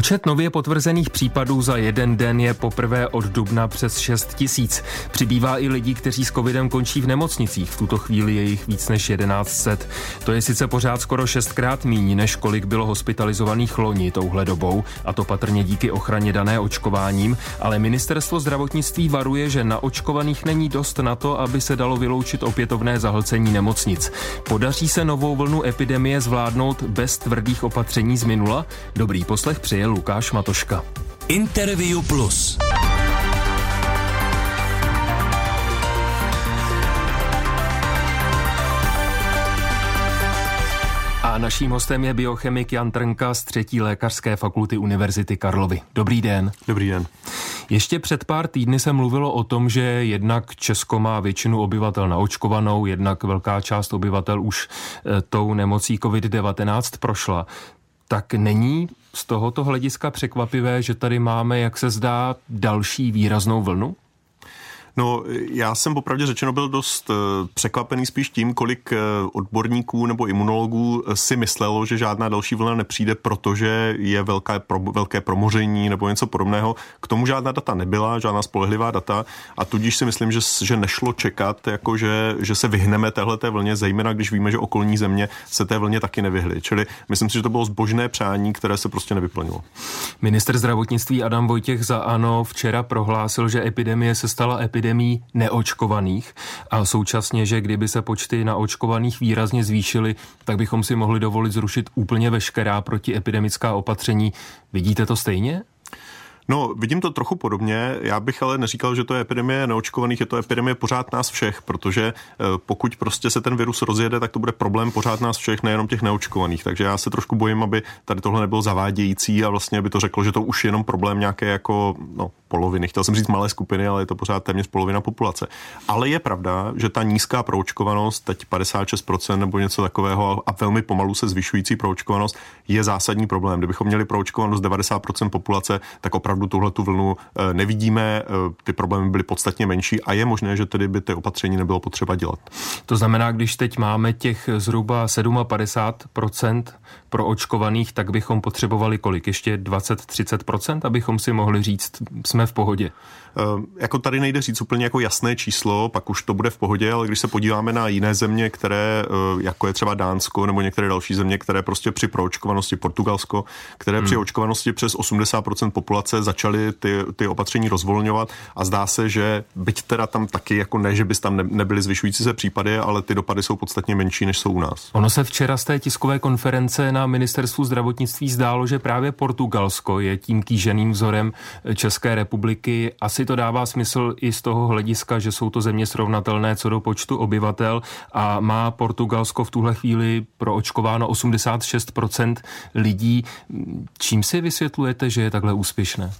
Počet nově potvrzených případů za jeden den je poprvé od dubna přes 6 000. Přibývá i lidí, kteří s covidem končí v nemocnicích. V tuto chvíli je jich víc než 1100. To je sice pořád skoro 6krát míň, než kolik bylo hospitalizovaných loni touhle dobou, a to patrně díky ochraně dané očkováním, ale ministerstvo zdravotnictví varuje, že naočkovaných není dost na to, aby se dalo vyloučit opětovné zahlcení nemocnic. Podaří se novou vlnu epidemie zvládnout bez tvrdých opatření z minula? Dobrý poslech přeje Lukáš Matoška. Interview Plus. A naším hostem je biochemik Jan Trnka z 3. lékařské fakulty Univerzity Karlovy. Dobrý den. Dobrý den. Ještě před pár týdny se mluvilo o tom, že jednak Česko má většinu obyvatel naočkovanou, jednak velká část obyvatel už tou nemocí COVID-19 prošla. Tak není z tohoto hlediska překvapivé, že tady máme, jak se zdá, další výraznou vlnu? No, já jsem popravdě řečeno byl dost překvapený spíš tím, kolik odborníků nebo imunologů si myslelo, že žádná další vlna nepřijde, protože je velké promoření nebo něco podobného. K tomu žádná data nebyla, žádná spolehlivá data, a tudíž si myslím, že nešlo čekat, jako že se vyhneme téhleté vlně, zejména když víme, že okolní země se té vlně taky nevyhly. Čili myslím si, že to bylo zbožné přání, které se prostě nevyplnilo. Ministr zdravotnictví Adam Vojtěch za ANO včera prohlásil, že epidemie se stala epidemí neočkovaných a současně, že kdyby se počty naočkovaných výrazně zvýšily, tak bychom si mohli dovolit zrušit úplně veškerá protiepidemická opatření. Vidíte to stejně? No, vidím to trochu podobně. Já bych ale neříkal, že to je epidemie neočkovaných, je to epidemie pořád nás všech, protože pokud prostě se ten virus rozjede, tak to bude problém pořád nás všech, nejenom těch neočkovaných. Takže já se trošku bojím, aby tady tohle nebylo zavádějící a vlastně by to řeklo, že to už je jenom problém nějaké jako poloviny. Chtěl jsem říct malé skupiny, ale je to pořád téměř polovina populace. Ale je pravda, že ta nízká proočkovanost, teď 56% nebo něco takového, a velmi pomalu se zvyšující proočkovanost, je zásadní problém. Kdybychom měli proočkovanost 90% populace, tak opravdu tuhletu vlnu nevidíme, ty problémy byly podstatně menší a je možné, že tedy by ty opatření nebylo potřeba dělat. To znamená, když teď máme těch zhruba 57% proočkovaných, tak bychom potřebovali kolik? Ještě 20-30%, abychom si mohli říct, jsme v pohodě? Jako tady nejde říct úplně jako jasné číslo, pak už to bude v pohodě, ale když se podíváme na jiné země, které, jako je třeba Dánsko nebo některé další země, které prostě při proočkovanosti, Portugalsko, které při očkovanosti přes 80% populace začaly ty opatření rozvolňovat, a zdá se, že byť teda tam taky jako ne, že by tam nebyly zvyšující se případy, ale ty dopady jsou podstatně menší, než jsou u nás. Ono se včera z té tiskové konference na ministerstvu zdravotnictví zdálo, že právě Portugalsko je tím kýženým vzorem České republiky. Asi to dává smysl i z toho hlediska, že jsou to země srovnatelné co do počtu obyvatel a má Portugalsko v tuhle chvíli proočkováno 86% lidí. Čím si vysvětlujete, že je takhle úspěšné?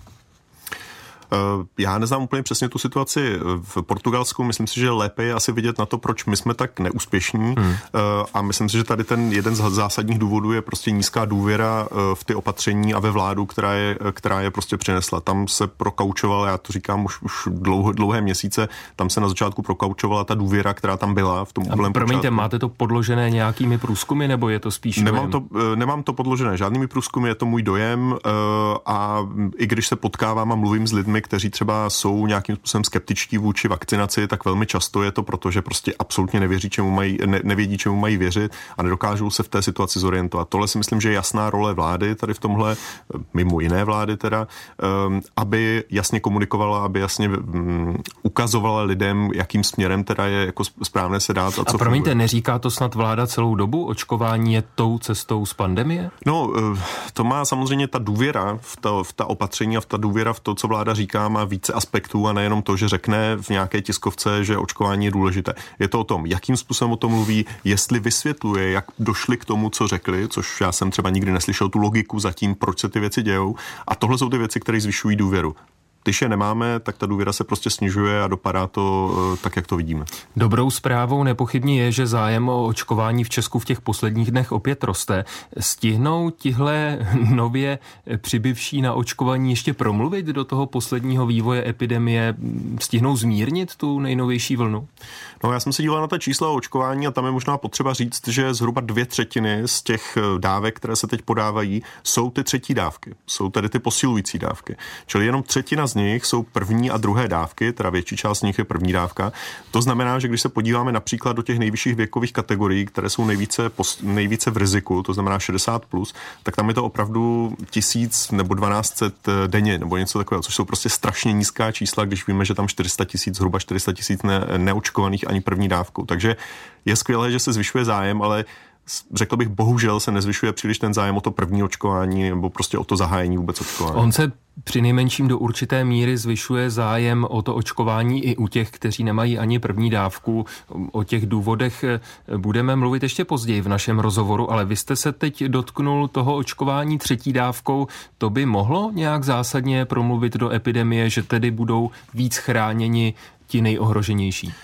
Já neznám úplně přesně tu situaci v Portugalsku. Myslím si, že lépe je asi vidět na to, proč my jsme tak neúspěšní. A myslím si, že tady ten jeden z zásadních důvodů je prostě nízká důvěra v ty opatření a ve vládu, která je prostě přinesla. Tam se prokaučovala, já to říkám už dlouhé měsíce, tam se na začátku prokaučovala ta důvěra, která tam byla v tom úplném počátku. Promiňte, máte to podložené nějakými průzkumy, nebo je to spíš Nemám to podložené žádnými průzkumy, je to můj dojem, a i když se potkávám a mluvím s lidmi, kteří třeba jsou nějakým způsobem skeptičtí vůči vakcinaci, tak velmi často je to proto, že prostě absolutně nevědí, čemu mají věřit a nedokážou se v té situaci zorientovat. Tohle si myslím, že je jasná role vlády tady v tomhle, mimo jiné vlády teda, aby jasně komunikovala, aby jasně ukazovala lidem, jakým směrem teda je jako správné se dát. A promiňte, neříká to snad vláda celou dobu? Očkování je tou cestou z pandemie? No, to má samozřejmě ta důvěra v ta opatření a v ta důvěra v to, co vláda říká, má více aspektů a nejenom to, že řekne v nějaké tiskovce, že očkování je důležité. Je to o tom, jakým způsobem o tom mluví, jestli vysvětluje, jak došli k tomu, co řekli, což já jsem třeba nikdy neslyšel tu logiku zatím, proč se ty věci dějou. A tohle jsou ty věci, které zvyšují důvěru. Když je nemáme, tak ta důvěra se prostě snižuje a dopadá to tak, jak to vidíme. Dobrou zprávou nepochybně je, že zájem o očkování v Česku v těch posledních dnech opět roste. Stihnou tihle nově přibywší na očkování ještě promluvit do toho posledního vývoje epidemie? Stihnou zmírnit tu nejnovější vlnu? No, já jsem se díval na ta čísla o očkování a tam je možná potřeba říct, že zhruba 2/3 z těch dávek, které se teď podávají, jsou ty třetí dávky. Jsou tedy ty posilující dávky. Čili jenom třetina z nich jsou první a druhé dávky, teda větší část z nich je první dávka. To znamená, že když se podíváme například do těch nejvyšších věkových kategorií, které jsou nejvíce v riziku, to znamená 60+, tak tam je to opravdu 1000 nebo 1200 denně nebo něco takového, což jsou prostě strašně nízká čísla, když víme, že tam zhruba 400 000 neočkovaných ani první dávkou. Takže je skvělé, že se zvyšuje zájem, ale řekl bych, bohužel se nezvyšuje příliš ten zájem o to první očkování nebo prostě o to zahájení vůbec očkování. On se přinejmenším do určité míry zvyšuje zájem o to očkování i u těch, kteří nemají ani první dávku. O těch důvodech budeme mluvit ještě později v našem rozhovoru, ale vy jste se teď dotknul toho očkování třetí dávkou. To by mohlo nějak zásadně promluvit do epidemie, že tedy budou víc chráněni ti nejohroženější?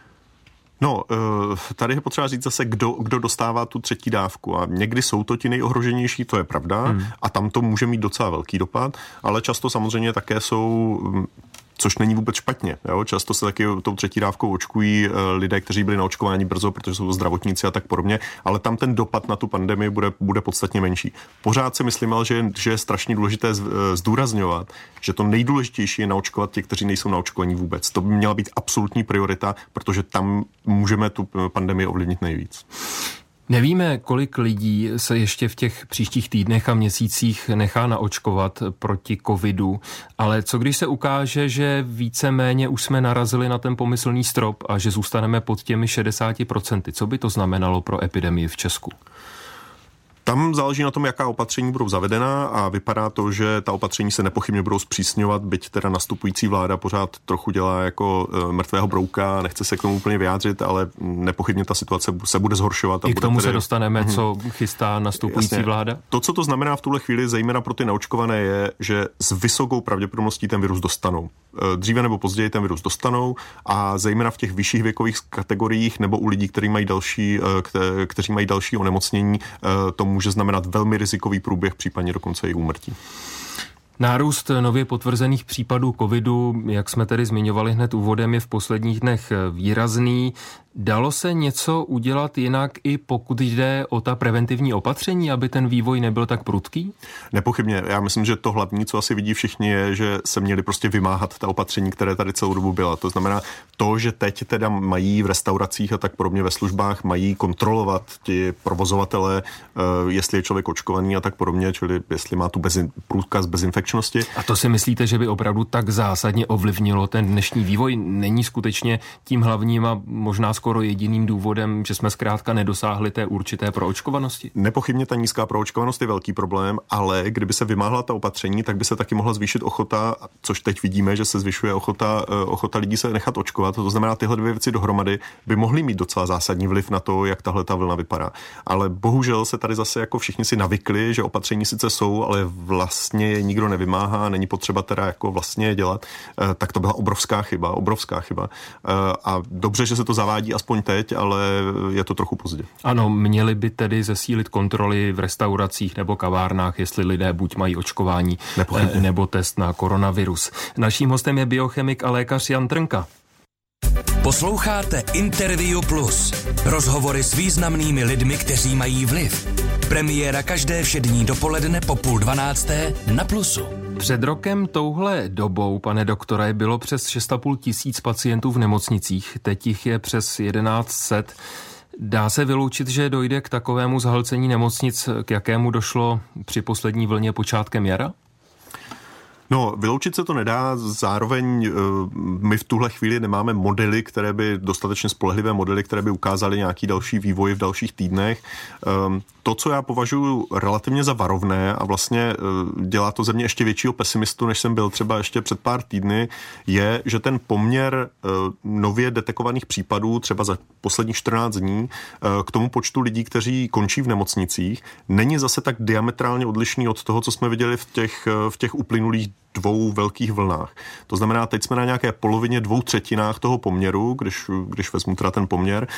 No, tady je potřeba říct zase, kdo dostává tu třetí dávku. A někdy jsou to ti nejohroženější, to je pravda, a tam to může mít docela velký dopad, ale často samozřejmě také jsou, což není vůbec špatně. Jo? Často se taky tou třetí dávkou očkují lidé, kteří byli naočkováni brzo, protože jsou to zdravotníci a tak podobně, ale tam ten dopad na tu pandemii bude podstatně menší. Pořád si myslím, ale že je strašně důležité zdůrazňovat, že to nejdůležitější je naočkovat těch, kteří nejsou naočkovaní vůbec. To by měla být absolutní priorita, protože tam můžeme tu pandemii ovlivnit nejvíc. Nevíme, kolik lidí se ještě v těch příštích týdnech a měsících nechá naočkovat proti covidu, ale co když se ukáže, že víceméně už jsme narazili na ten pomyslný strop a že zůstaneme pod těmi 60%? Co by to znamenalo pro epidemii v Česku? Tam záleží na tom, jaká opatření budou zavedena a vypadá to, že ta opatření se nepochybně budou zpřísňovat, byť teda nastupující vláda pořád trochu dělá jako mrtvého brouka, nechce se k tomu úplně vyjádřit, ale nepochybně ta situace se bude zhoršovat. A I k tomu se dostaneme, co chystá nastupující vláda? To, co to znamená v tuhle chvíli, zejména pro ty neočkované, je, že s vysokou pravděpodobností ten virus dostanou. Dříve nebo později ten virus dostanou a zejména v těch vyšších věkových kategoriích nebo u lidí, kteří mají další onemocnění, to může znamenat velmi rizikový průběh, případně dokonce i úmrtí. Nárůst nově potvrzených případů covidu, jak jsme tedy zmiňovali hned úvodem, je v posledních dnech výrazný. Dalo se něco udělat jinak, i pokud jde o ta preventivní opatření, aby ten vývoj nebyl tak prudký? Nepochybně. Já myslím, že to hlavní, co asi vidí všichni, je, že se měli prostě vymáhat ta opatření, které tady celou dobu byla. To znamená to, že teď teda mají v restauracích a tak podobně ve službách, mají kontrolovat ti provozovatele, jestli je člověk očkovaný a tak podobně, čili jestli má tu průkaz bezinfekčnosti. A to si myslíte, že by opravdu tak zásadně ovlivnilo ten dnešní vývoj? Není skutečně tím hlavním a možná skoro jediným důvodem, že jsme zkrátka nedosáhli té určité proočkovanosti? Nepochybně ta nízká proočkovanost je velký problém, ale kdyby se vymáhla ta opatření, tak by se taky mohla zvýšit ochota, což teď vidíme, že se zvyšuje ochota lidí se nechat očkovat. To znamená, tyhle dvě věci dohromady by mohly mít docela zásadní vliv na to, jak tahle ta vlna vypadá. Ale bohužel se tady zase jako všichni si navykli, že opatření sice jsou, ale vlastně je nikdo nevymáhá, není potřeba teda jako vlastně je dělat. Tak to byla obrovská chyba. A dobře, že se to zavádí aspoň teď, ale je to trochu pozdě. Ano, měli by tedy zesílit kontroly v restauracích nebo kavárnách, jestli lidé buď mají očkování nebo test na koronavirus. Naším hostem je biochemik a lékař Jan Trnka. Posloucháte Interview Plus. Rozhovory s významnými lidmi, kteří mají vliv. Premiéra každé všední dopoledne po 11:30 na Plusu. Před rokem touhle dobou, pane doktore, bylo přes 6,5 tisíc pacientů v nemocnicích, teď jich je přes 1100. Dá se vyloučit, že dojde k takovému zhlcení nemocnic, k jakému došlo při poslední vlně počátkem jara? No, vyloučit se to nedá, zároveň my v tuhle chvíli nemáme modely, dostatečně spolehlivé modely, které by ukázaly nějaký další vývoj v dalších týdnech. To, co já považuji relativně za varovné a vlastně dělá to ze mě ještě většího pesimistu, než jsem byl třeba ještě před pár týdny, je, že ten poměr nově detekovaných případů třeba za posledních 14 dní k tomu počtu lidí, kteří končí v nemocnicích, není zase tak diametrálně odlišný od toho, co jsme viděli v těch uplynulých 2 velkých vlnách. To znamená, teď jsme na nějaké polovině 2/3 toho poměru, když vezmu teda ten poměr.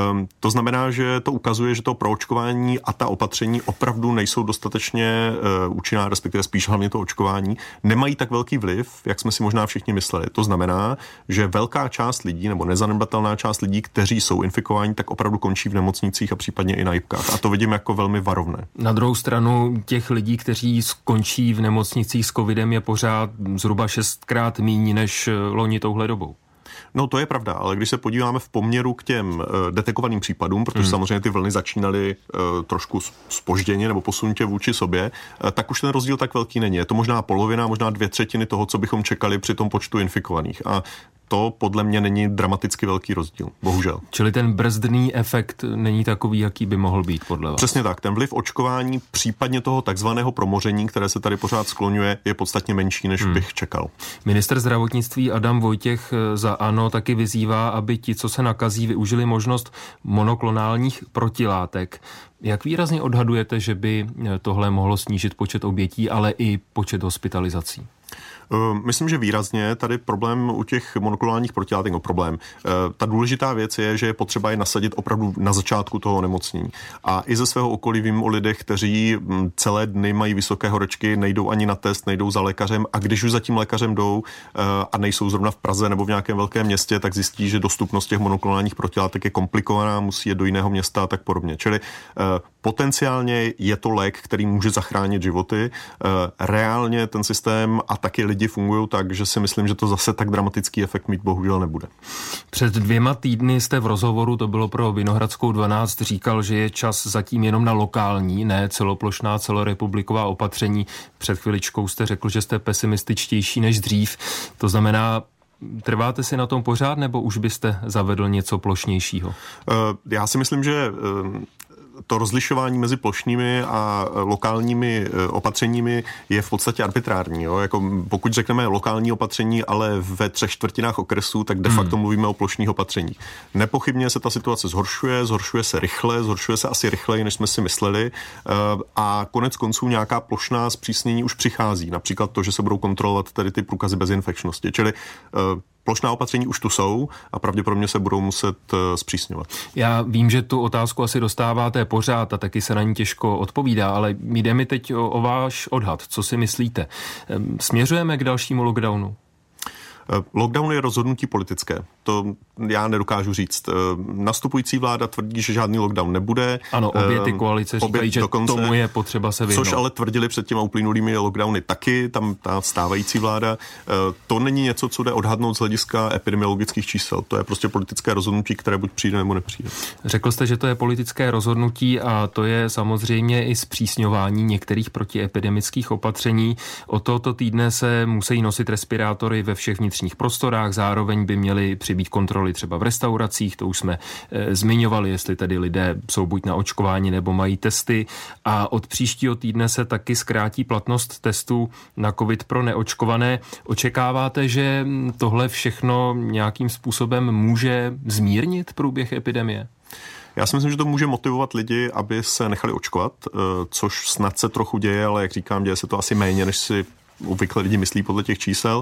To znamená, že to ukazuje, že to proočkování a ta opatření opravdu nejsou dostatečně účinná, respektive spíš hlavně to očkování, nemají tak velký vliv, jak jsme si možná všichni mysleli. To znamená, že velká část lidí nebo nezanedbatelná část lidí, kteří jsou infikováni, tak opravdu končí v nemocnicích a případně i na jipkách. A to vidím jako velmi varovné. Na druhou stranu těch lidí, kteří skončí v nemocnicích s covidem, je pořád zhruba 6krát míň než loni touhle dobou. No to je pravda, ale když se podíváme v poměru k těm detekovaným případům, protože samozřejmě ty vlny začínaly trošku zpožděně nebo posunutě vůči sobě, tak už ten rozdíl tak velký není. Je to možná polovina, možná 2/3 toho, co bychom čekali při tom počtu infikovaných. A to podle mě není dramaticky velký rozdíl, bohužel. Čili ten brzdný efekt není takový, jaký by mohl být podle vás? Přesně tak. Ten vliv očkování, případně toho takzvaného promoření, které se tady pořád skloňuje, je podstatně menší, než bych čekal. Ministr zdravotnictví Adam Vojtěch za ANO taky vyzývá, aby ti, co se nakazí, využili možnost monoklonálních protilátek. Jak výrazně odhadujete, že by tohle mohlo snížit počet obětí, ale i počet hospitalizací? Myslím, že výrazně tady problém u těch monoklonálních protilátek, ta důležitá věc je, že je potřeba je nasadit opravdu na začátku toho onemocnění. A i ze svého okolí vím o lidech, kteří celé dny mají vysoké horečky, nejdou ani na test, nejdou za lékařem a když už za tím lékařem jdou a nejsou zrovna v Praze nebo v nějakém velkém městě, tak zjistí, že dostupnost těch monoklonálních protilátek je komplikovaná, musí jít do jiného města a tak podobně. Čili potenciálně je to lék, který může zachránit životy. Reálně ten systém a taky lidi fungují tak, že si myslím, že to zase tak dramatický efekt mít bohužel nebude. Před 2 týdny jste v rozhovoru, to bylo pro Vinohradskou 12, říkal, že je čas zatím jenom na lokální, ne celoplošná, celorepubliková opatření. Před chviličkou jste řekl, že jste pesimističtější než dřív. To znamená, trváte si na tom pořád, nebo už byste zavedl něco plošnějšího? Já si myslím, že to rozlišování mezi plošnými a lokálními opatřeními je v podstatě arbitrární. Jo? Jako pokud řekneme lokální opatření, ale ve 3/4 okresu, tak de facto mluvíme o plošných opatřeních. Nepochybně se ta situace zhoršuje se rychle, zhoršuje se asi rychleji, než jsme si mysleli a konec konců nějaká plošná zpřísnění už přichází. Například to, že se budou kontrolovat tady ty průkazy bezinfekčnosti. Čili plošná opatření už tu jsou a pravděpodobně se budou muset zpřísňovat. Já vím, že tu otázku asi dostáváte pořád a taky se na ní těžko odpovídá, ale jde mi teď o váš odhad. Co si myslíte? Směřujeme k dalšímu lockdownu? Lockdown je rozhodnutí politické. To já nedokážu říct. Nastupující vláda tvrdí, že žádný lockdown nebude. Ano, obě ty koalice říkají, že dokonce, tomu je potřeba se vyhnout. Což ale tvrdili před těma uplynulými lockdowny taky, tam ta stávající vláda. To není něco, co jde odhadnout z hlediska epidemiologických čísel. To je prostě politické rozhodnutí, které buď přijde nebo nepřijde. Řekl jste, že to je politické rozhodnutí a to je samozřejmě i zpřísňování některých protiepidemických opatření. Od tohoto týdne se musí nosit respirátory ve všech vnitřních prostorách, zároveň by měly přibýt kontroly třeba v restauracích, to už jsme zmiňovali, jestli tedy lidé jsou buď na očkování nebo mají testy a od příštího týdne se taky zkrátí platnost testů na COVID pro neočkované. Očekáváte, že tohle všechno nějakým způsobem může zmírnit průběh epidemie? Já si myslím, že to může motivovat lidi, aby se nechali očkovat, což snad se trochu děje, ale jak říkám, děje se to asi méně, než si obvykle lidi myslí podle těch čísel.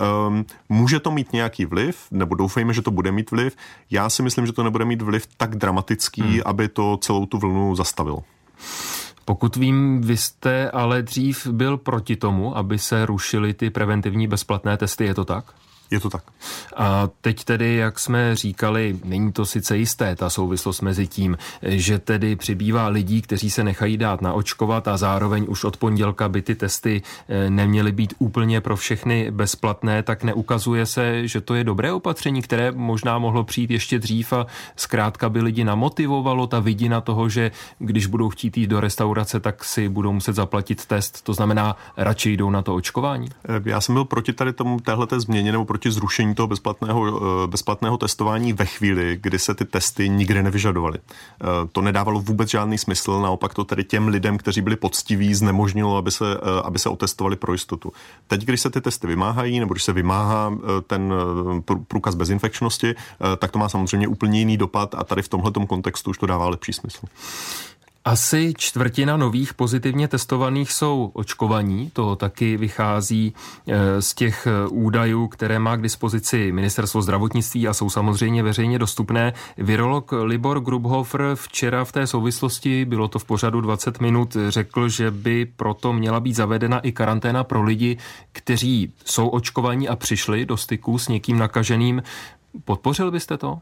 Může to mít nějaký vliv, nebo doufejme, že to bude mít vliv. Já si myslím, že to nebude mít vliv tak dramatický, aby to celou tu vlnu zastavilo. Pokud vím, vy jste ale dřív byl proti tomu, aby se rušily ty preventivní bezplatné testy, je to tak? Je to tak. A teď tedy, jak jsme říkali, není to sice jisté, ta souvislost mezi tím, že tedy přibývá lidí, kteří se nechají dát naočkovat a zároveň už od pondělka by ty testy neměly být úplně pro všechny bezplatné, tak neukazuje se, že to je dobré opatření, které možná mohlo přijít ještě dřív a zkrátka by lidi namotivovalo ta vidina toho, že když budou chtít jít do restaurace, tak si budou muset zaplatit test. To znamená, radši jdou na to očkování? Já jsem byl proti tady tomu téhleté změně nebo proti zrušení toho bezplatného testování ve chvíli, kdy se ty testy nikdy nevyžadovaly. To nedávalo vůbec žádný smysl, naopak to tedy těm lidem, kteří byli poctiví, znemožnilo, aby se otestovali pro jistotu. Teď, když se ty testy vymáhají, nebo když se vymáhá ten průkaz bezinfekčnosti, tak to má samozřejmě úplně jiný dopad a tady v tomhletom kontextu už to dává lepší smysl. Asi čtvrtina nových pozitivně testovaných jsou očkovaní. To taky vychází z těch údajů, které má k dispozici Ministerstvo zdravotnictví a jsou samozřejmě veřejně dostupné. Virolog Libor Grubhofer včera v té souvislosti, bylo to v pořadu 20 minut, řekl, že by proto měla být zavedena i karanténa pro lidi, kteří jsou očkovaní a přišli do styku s někým nakaženým. Podpořil byste to?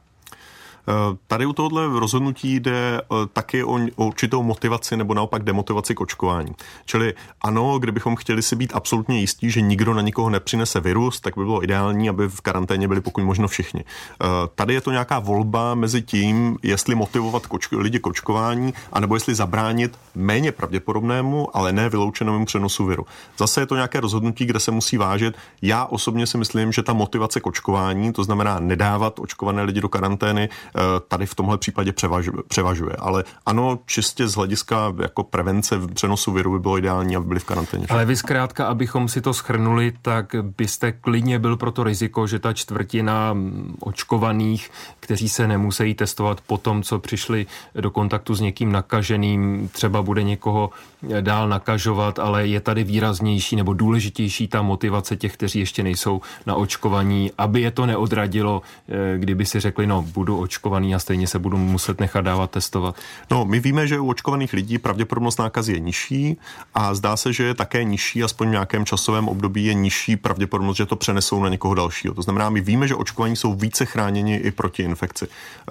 Tady u tohohle rozhodnutí jde taky o určitou motivaci nebo naopak demotivaci k očkování. Čili ano, kdybychom chtěli si být absolutně jistí, že nikdo na nikoho nepřinese virus, tak by bylo ideální, aby v karanténě byli pokud možno všichni. Tady je to nějaká volba mezi tím, jestli motivovat lidi k očkování, anebo jestli zabránit méně pravděpodobnému, ale ne vyloučenému přenosu viru. Zase je to nějaké rozhodnutí, kde se musí vážit. Já osobně si myslím, že ta motivace k očkování, to znamená nedávat očkované lidi do karantény, tady v tomhle případě převažuje. Ale ano, čistě z hlediska jako prevence přenosu viru by bylo ideální, aby byli v karanténě. Ale vy zkrátka, abychom si to shrnuli, tak byste klidně byl pro to riziko, že ta čtvrtina očkovaných, kteří se nemusí testovat po tom, co přišli do kontaktu s někým nakaženým, třeba bude někoho dál nakažovat, ale je tady výraznější nebo důležitější ta motivace těch, kteří ještě nejsou na očkovaní, aby je to neodradilo, kdyby si řekli, no, budu očkovaný a stejně se budu muset nechat dávat testovat. No, my víme, že u očkovaných lidí pravděpodobnost nákazy je nižší a zdá se, že je také nižší, aspoň v nějakém časovém období je nižší pravděpodobnost, že to přenesou na někoho dalšího. To znamená, my víme, že očkovaní jsou více chráněni i proti infekci.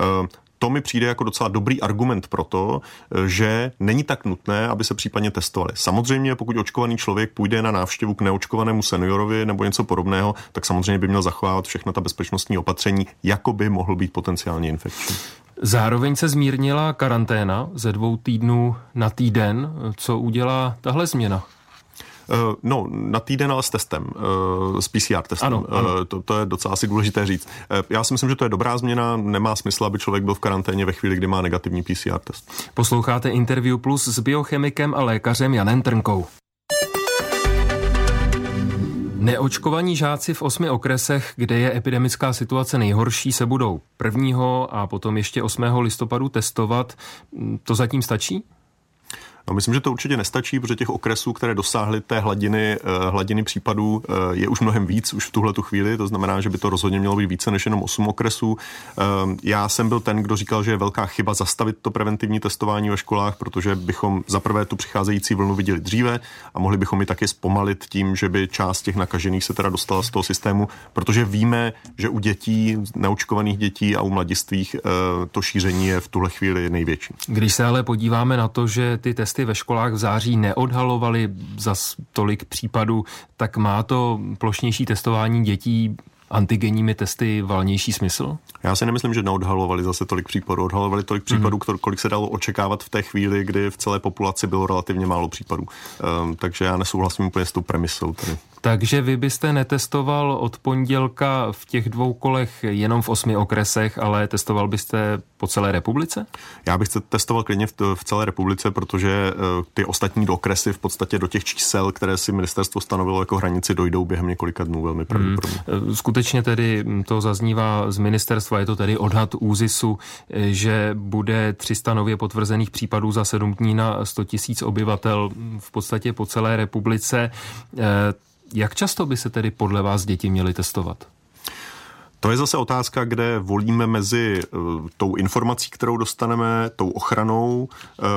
To mi přijde jako docela dobrý argument pro to, že není tak nutné, aby se případně testovali. Samozřejmě, pokud očkovaný člověk půjde na návštěvu k neočkovanému seniorovi nebo něco podobného, tak samozřejmě by měl zachovávat všechna ta bezpečnostní opatření, jako by mohl být potenciálně infekční. Zároveň se zmírnila karanténa ze 2 týdnů na týden. Co udělá tahle změna? No, na týden, ale s testem, s PCR testem. Ano. To je docela asi důležité říct. Já si myslím, že to je dobrá změna, nemá smysl, aby člověk byl v karanténě ve chvíli, kdy má negativní PCR test. Posloucháte Interview Plus s biochemikem a lékařem Janem Trnkou. Neočkovaní žáci v 8 okresech, kde je epidemická situace nejhorší, se budou 1. a potom ještě 8. listopadu testovat. To zatím stačí? No, myslím, že to určitě nestačí, protože těch okresů, které dosáhly té hladiny případů, je už mnohem víc už v tuhletu chvíli, to znamená, že by to rozhodně mělo být více než jenom 8 okresů. Já jsem byl ten, kdo říkal, že je velká chyba zastavit to preventivní testování ve školách, protože bychom zaprvé tu přicházející vlnu viděli dříve a mohli bychom ji taky zpomalit tím, že by část těch nakažených se teda dostala z toho systému, protože víme, že u dětí, neočkovaných dětí a u mladistvých to šíření je v tuhle chvíli největší. Když se ale podíváme na to, že ty testy ve školách v září neodhalovaly zas tolik případů, tak má to plošnější testování dětí antigenními testy valnější smysl? Já si nemyslím, že neodhalovali zase tolik případů. Odhalovali tolik případů, kolik se dalo očekávat v té chvíli, kdy v celé populaci bylo relativně málo případů. Takže já nesouhlasím úplně s tou premisou tady. Takže vy byste netestoval od pondělka v těch 2 kolech jenom v 8 okresech, ale testoval byste po celé republice? Já bych testoval klidně v celé republice, protože ty ostatní okresy v podstatě do těch čísel, které si ministerstvo stanovilo jako hranici, dojdou během několika dnů velmi pravděpodobně. Skutečně tedy to zaznívá z ministerstva, je to tedy odhad ÚZISu, že bude 300 nově potvrzených případů za 7 dní na 100 000 obyvatel v podstatě po celé republice. Jak často by se tedy podle vás děti měly testovat? To je zase otázka, kde volíme mezi tou informací, kterou dostaneme, tou ochranou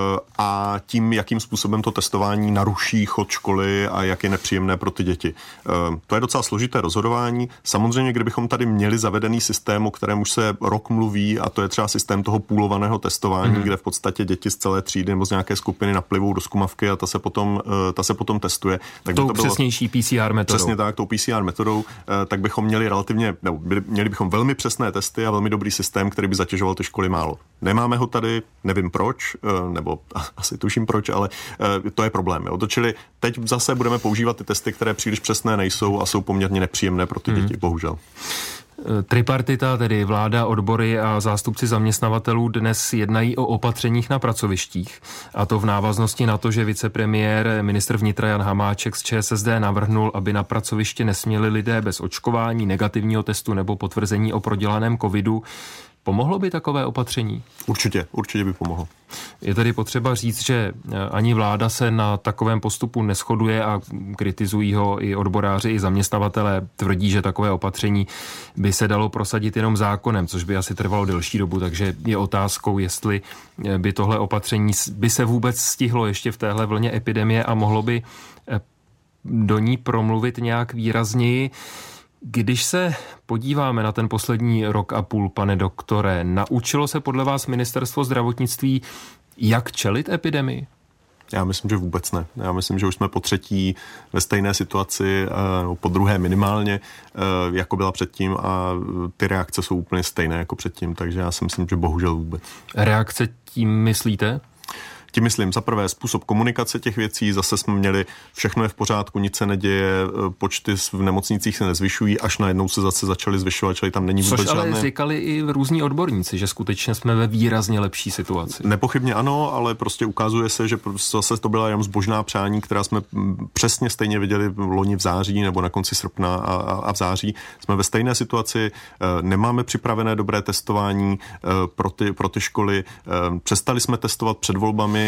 a tím, jakým způsobem to testování naruší chod školy a jak je nepříjemné pro ty děti. To je docela složité rozhodování. Samozřejmě, kdybychom tady měli zavedený systém, o kterém už se rok mluví, a to je třeba systém toho půlovaného testování, kde v podstatě děti z celé třídy nebo z nějaké skupiny naplivou do zkumavky a ta se potom testuje. Tak tou přesnější PCR metodou. Přesně tak, tou PCR metodou, tak bychom měli měli bychom velmi přesné testy a velmi dobrý systém, který by zatěžoval ty školy málo. Nemáme ho tady, nevím proč, nebo asi tuším proč, ale to je problém. Jo. Čili teď zase budeme používat ty testy, které příliš přesné nejsou a jsou poměrně nepříjemné pro ty děti, bohužel. Tripartita, tedy vláda, odbory a zástupci zaměstnavatelů dnes jednají o opatřeních na pracovištích. A to v návaznosti na to, že vicepremiér, ministr vnitra Jan Hamáček z ČSSD navrhnul, aby na pracoviště nesměli lidé bez očkování, negativního testu nebo potvrzení o prodělaném covidu. Pomohlo by takové opatření? Určitě by pomohlo. Je tedy potřeba říct, že ani vláda se na takovém postupu neshoduje a kritizují ho i odboráři, i zaměstnavatelé. Tvrdí, že takové opatření by se dalo prosadit jenom zákonem, což by asi trvalo delší dobu, takže je otázkou, jestli by tohle opatření by se vůbec stihlo ještě v téhle vlně epidemie a mohlo by do ní promluvit nějak výrazněji. Když se podíváme na ten poslední rok a půl, pane doktore, naučilo se podle vás ministerstvo zdravotnictví, jak čelit epidemii? Já myslím, že vůbec ne. Já myslím, že už jsme po třetí ve stejné situaci, po druhé minimálně, jako byla předtím a ty reakce jsou úplně stejné jako předtím, takže já si myslím, že bohužel vůbec. Reakce tím myslíte? Tím myslím, za prvé způsob komunikace těch věcí, zase jsme měli všechno je v pořádku, nic se neděje, počty v nemocnicích se nezvyšují, až najednou se zase začaly zvyšovat, čili tam není vůbec žádné. Což ale říkali i různí odborníci, že skutečně jsme ve výrazně lepší situaci. Nepochybně ano, ale prostě ukazuje se, že zase to byla jenom zbožná přání, která jsme přesně stejně viděli loni v září nebo na konci srpna a v září. Jsme ve stejné situaci, nemáme připravené dobré testování pro ty školy, přestali jsme testovat před volbami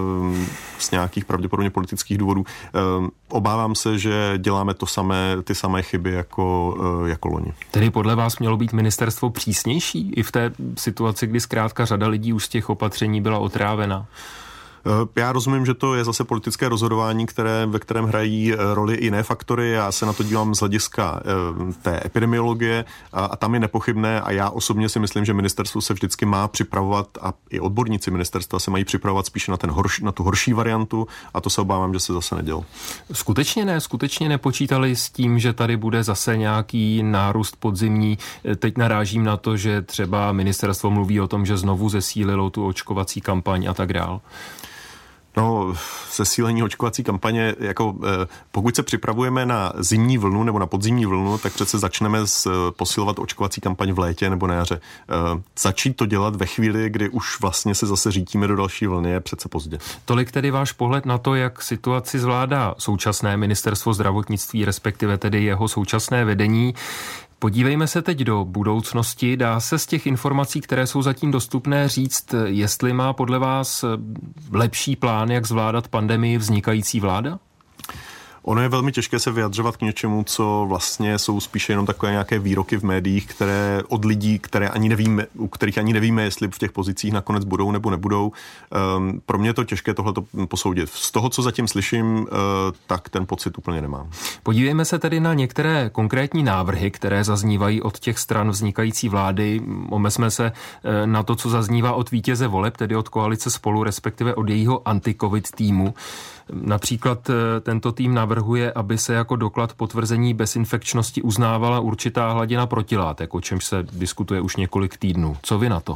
z nějakých pravděpodobně politických důvodů. Obávám se, že děláme ty samé chyby jako loni. Tedy podle vás mělo být ministerstvo přísnější i v té situaci, kdy zkrátka řada lidí už z těch opatření byla otrávena? Já rozumím, že to je zase politické rozhodování, ve kterém hrají roli i jiné faktory. Já se na to dívám z hlediska té epidemiologie a tam je nepochybné a já osobně si myslím, že ministerstvo se vždycky má připravovat a i odborníci ministerstva se mají připravovat spíše na tu horší variantu a to se obávám, že se zase nedělo. Skutečně nepočítali s tím, že tady bude zase nějaký nárůst podzimní. Teď narážím na to, že třeba ministerstvo mluví o tom, že znovu zesílilo tu očkovací kampaň a tak dál. No, zesílení očkovací kampaně, pokud se připravujeme na zimní vlnu nebo na podzimní vlnu, tak přece začneme posilovat očkovací kampaň v létě nebo na jaře. Začít to dělat ve chvíli, kdy už vlastně se zase řítíme do další vlny, je přece pozdě. Tolik tedy váš pohled na to, jak situaci zvládá současné ministerstvo zdravotnictví, respektive tedy jeho současné vedení. Podívejme se teď do budoucnosti. Dá se z těch informací, které jsou zatím dostupné, říct, jestli má podle vás lepší plán, jak zvládat pandemii vznikající vláda? Ono je velmi těžké se vyjadřovat k něčemu, co vlastně jsou spíše jenom takové nějaké výroky v médiích, které od lidí, u kterých ani nevíme, jestli v těch pozicích nakonec budou nebo nebudou. Pro mě je to těžké tohleto posoudit. Z toho, co zatím slyším, tak ten pocit úplně nemám. Podívejme se tedy na některé konkrétní návrhy, které zaznívají od těch stran vznikající vlády. Omezme se na to, co zaznívá od vítěze voleb, tedy od koalice Spolu, respektive od jejího anti-covid týmu. Například tento tým navrhuje, aby se jako doklad potvrzení bezinfekčnosti uznávala určitá hladina protilátek, o čemž se diskutuje už několik týdnů. Co vy na to?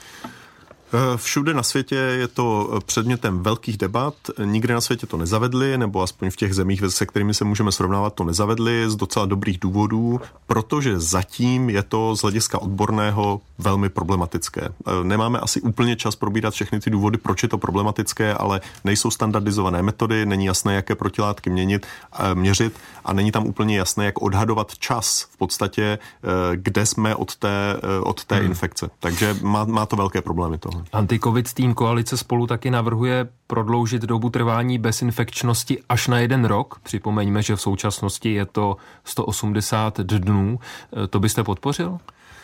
Všude na světě je to předmětem velkých debat. Nikde na světě to nezavedli, nebo aspoň v těch zemích, se kterými se můžeme srovnávat, to nezavedli z docela dobrých důvodů, protože zatím je to z hlediska odborného velmi problematické. Nemáme asi úplně čas probírat všechny ty důvody, proč je to problematické, ale nejsou standardizované metody, není jasné, jaké protilátky měřit a není tam úplně jasné, jak odhadovat čas v podstatě, kde jsme od té infekce. Takže má to velké problémy tohle. Anti-covid tým koalice Spolu taky navrhuje prodloužit dobu trvání bezinfekčnosti až na 1 rok. Připomeňme, že v současnosti je to 180 dnů. To byste podpořil?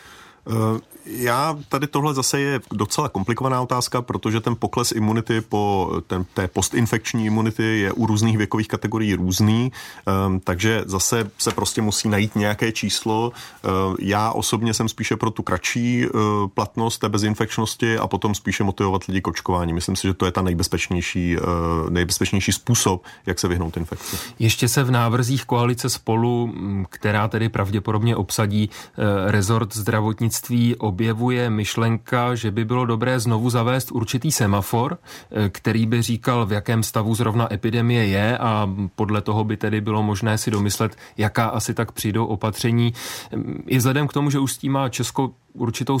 Tady tohle zase je docela komplikovaná otázka, protože ten pokles imunity té postinfekční imunity je u různých věkových kategorií různý, takže zase se prostě musí najít nějaké číslo. Já osobně jsem spíše pro tu kratší platnost té bezinfekčnosti a potom spíše motivovat lidi k očkování. Myslím si, že to je ta nejbezpečnější způsob, jak se vyhnout infekci. Ještě se v návrzích koalice Spolu, která tedy pravděpodobně obsadí rezort zdravotnictví, objevuje myšlenka, že by bylo dobré znovu zavést určitý semafor, který by říkal, v jakém stavu zrovna epidemie je a podle toho by tedy bylo možné si domyslet, jaká asi tak přijdou opatření. I vzhledem k tomu, že už s tím má Česko určitou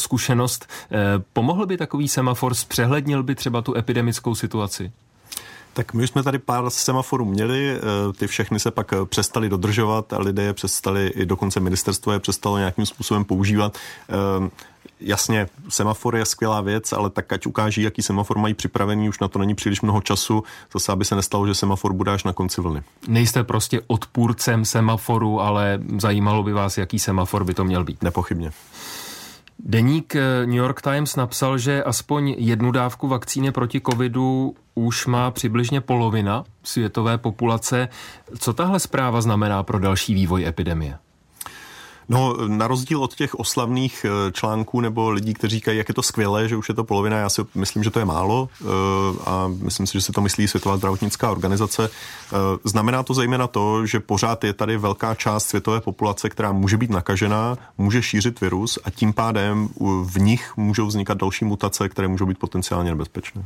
zkušenost, pomohl by takový semafor, zpřehlednil by třeba tu epidemickou situaci? Tak my už jsme tady pár semaforů měli, ty všechny se pak přestali dodržovat a lidé je přestali, i dokonce ministerstvo je přestalo nějakým způsobem používat. Jasně, semafor je skvělá věc, ale tak ať ukáží, jaký semafor mají připravený, už na to není příliš mnoho času, zase aby se nestalo, že semafor bude až na konci vlny. Nejste prostě odpůrcem semaforu, ale zajímalo by vás, jaký semafor by to měl být. Nepochybně. Deník New York Times napsal, že aspoň jednu dávku vakcíny proti covidu už má přibližně polovina světové populace. Co tahle zpráva znamená pro další vývoj epidemie? No, na rozdíl od těch oslavných článků nebo lidí, kteří říkají, jak je to skvělé, že už je to polovina, já si myslím, že to je málo a myslím si, že si to myslí Světová zdravotnická organizace. Znamená to zejména to, že pořád je tady velká část světové populace, která může být nakažená, může šířit virus a tím pádem v nich můžou vznikat další mutace, které můžou být potenciálně nebezpečné.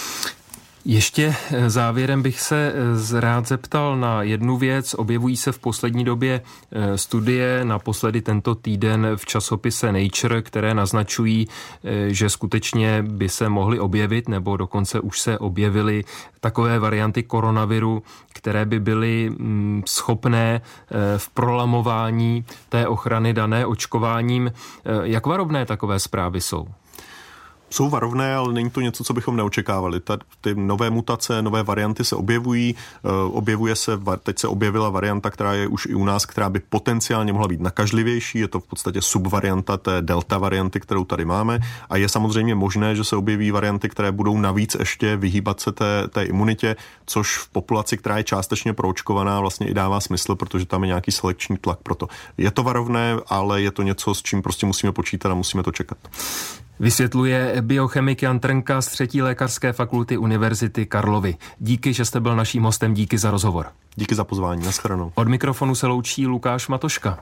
Ještě závěrem bych se rád zeptal na jednu věc. Objevují se v poslední době studie, naposledy tento týden v časopise Nature, které naznačují, že skutečně by se mohly objevit, nebo dokonce už se objevily takové varianty koronaviru, které by byly schopné v prolamování té ochrany dané očkováním. Jak varovné takové zprávy jsou? Jsou varovné, ale není to něco, co bychom neočekávali. Ty nové mutace, nové varianty se objevují. Teď se objevila varianta, která je už i u nás, která by potenciálně mohla být nakažlivější. Je to v podstatě subvarianta té delta varianty, kterou tady máme. A je samozřejmě možné, že se objeví varianty, které budou navíc ještě vyhýbat se té imunitě, což v populaci, která je částečně proočkovaná, vlastně i dává smysl, protože tam je nějaký selekční tlak pro to. Je to varovné, ale je to něco, s čím prostě musíme počítat a musíme to čekat. Vysvětluje biochemik Jan Trnka z 3. lékařské fakulty Univerzity Karlovy. Díky, že jste byl naším hostem, díky za rozhovor. Díky za pozvání, nashledanou. Od mikrofonu se loučí Lukáš Matoška.